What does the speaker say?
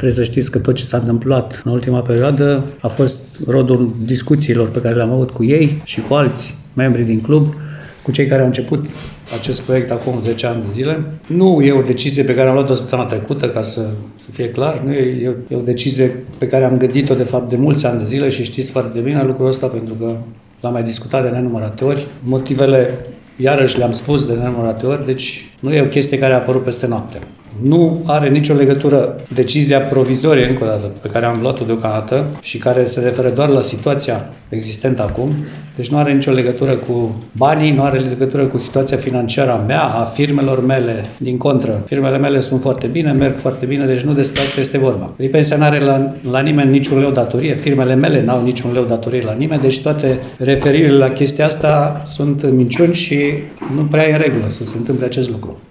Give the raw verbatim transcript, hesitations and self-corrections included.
Trebuie să știți că tot ce s-a întâmplat în ultima perioadă a fost rodul discuțiilor pe care le-am avut cu ei și cu alți membri din club, cu cei care au început acest proiect acum zece ani de zile. Nu e o decizie pe care am luat-o săptămâna trecută, ca să, să fie clar, nu e, e o decizie pe care am gândit-o de fapt de mulți ani de zile și știți foarte bine lucrul ăsta pentru că l-am mai discutat de nenumărate ori. Motivele, iarăși le-am spus de nenumărate ori, deci nu e o chestie care a apărut peste noapte. Nu are nicio legătură decizia provizorie, încă o dată, pe care am luat-o deocamdată și care se referă doar la situația existentă acum. Deci nu are nicio legătură cu banii, nu are legătură cu situația financiară a mea, a firmelor mele. Din contră, firmele mele sunt foarte bine, merg foarte bine, deci nu despre asta este vorba. Ripensia nu are la, la nimeni niciun leu datorie, firmele mele n-au niciun leu datorie la nimeni, deci toate referirile la chestia asta sunt minciuni și nu prea e în regulă să se întâmple acest lucru.